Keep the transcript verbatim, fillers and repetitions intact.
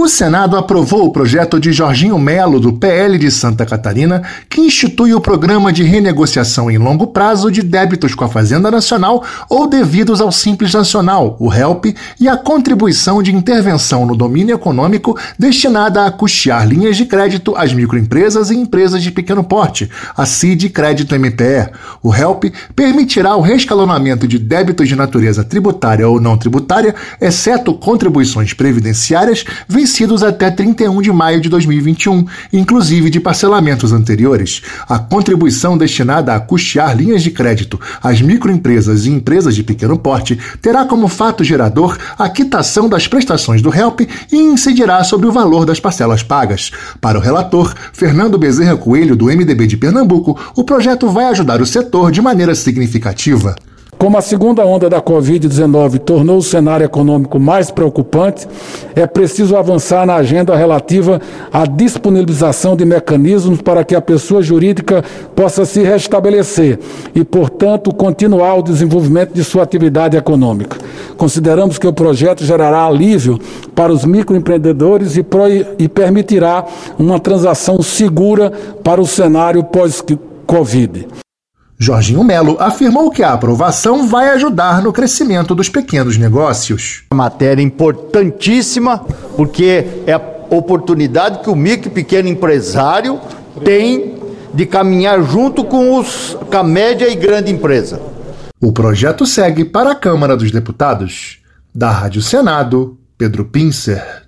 O Senado aprovou o projeto de Jorginho Melo, do P L de Santa Catarina, que institui o Programa de Renegociação em Longo Prazo de Débitos com a Fazenda Nacional ou devidos ao Simples Nacional, o HELP, e a Contribuição de Intervenção no Domínio Econômico destinada a custear linhas de crédito às microempresas e empresas de pequeno porte, a C I D Crédito M P E. O HELP permitirá o reescalonamento de débitos de natureza tributária ou não tributária, exceto contribuições previdenciárias, vencidos até trinta e um de maio de dois mil e vinte e um, inclusive de parcelamentos anteriores. A contribuição destinada a custear linhas de crédito às microempresas e empresas de pequeno porte terá como fato gerador a quitação das prestações do HELP e incidirá sobre o valor das parcelas pagas. Para o relator, Fernando Bezerra Coelho, do M D B de Pernambuco, o projeto vai ajudar o setor de maneira significativa. Como a segunda onda da covid dezenove tornou o cenário econômico mais preocupante, é preciso avançar na agenda relativa à disponibilização de mecanismos para que a pessoa jurídica possa se restabelecer e, portanto, continuar o desenvolvimento de sua atividade econômica. Consideramos que o projeto gerará alívio para os microempreendedores e, pro, e permitirá uma transação segura para o cenário pós-Covid. Jorginho Melo afirmou que a aprovação vai ajudar no crescimento dos pequenos negócios. Uma matéria importantíssima, porque é a oportunidade que o micro e pequeno empresário tem de caminhar junto com, os, com a média e grande empresa. O projeto segue para a Câmara dos Deputados. Da Rádio Senado, Pedro Pincer.